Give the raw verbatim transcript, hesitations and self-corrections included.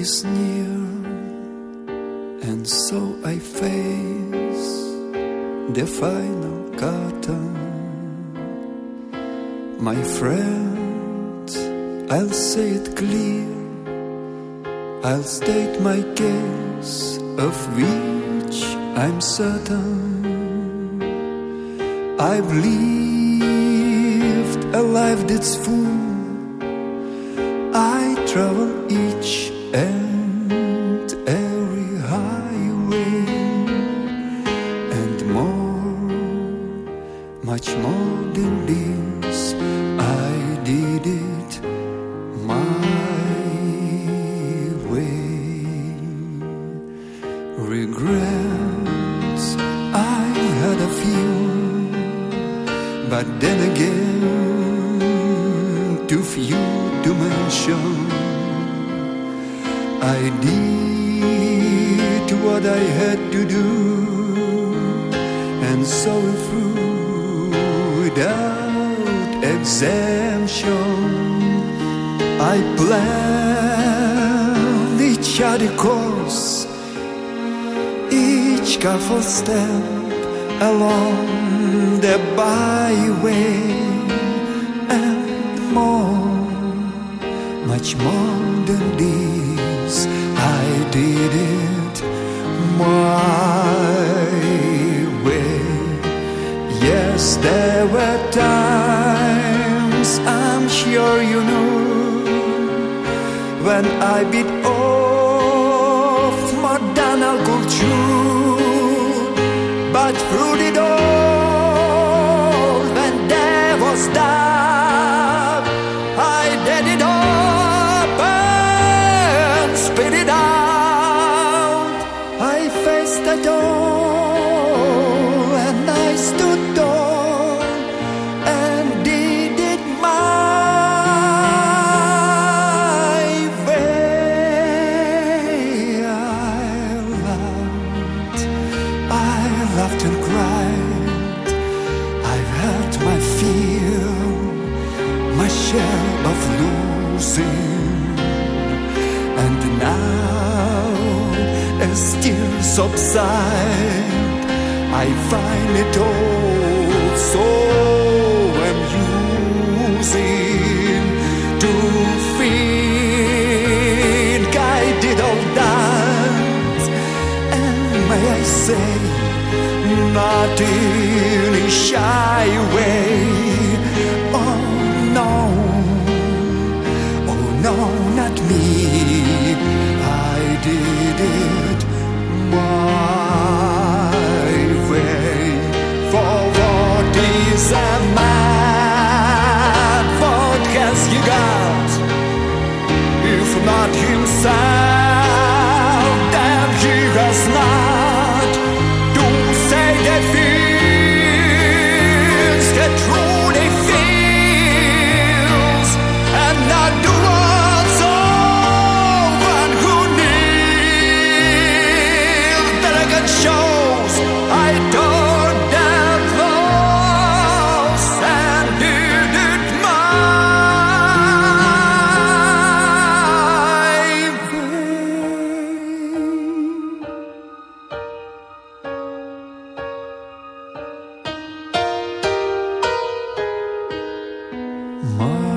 is near, and so I face the final curtain. My friend, I'll say it clear, I'll state my case, of which I'm certain. I've lived a life that's full. I travel each and every highway, and more, much more than this, I did it my way. Regrets, I've had a few, but then again, too few to mention. I did what I had to do, and saw it through without exemption. I planned each other course, each careful step along the byway, and more, much more than this, I did it my way. Yes, there were times, I'm sure you know, when I bit off more than I could chew, but through the door, when there was doubt, I did it up and spit it out. I faced the door and I stood tall and did it my way. I laughed, I laughed and cried. I've had my fear, my share of losing, and now as tears subside, I find it all so amusing to think I did all that, and may I say, not in a shy way. Oh no, oh no, not me. I did it my way. For what is a man? What has he got? If not himself, then he has not to say the things that truly feels, and not the words of one who kneels. Delicate shows, I turned them close and did it my way. My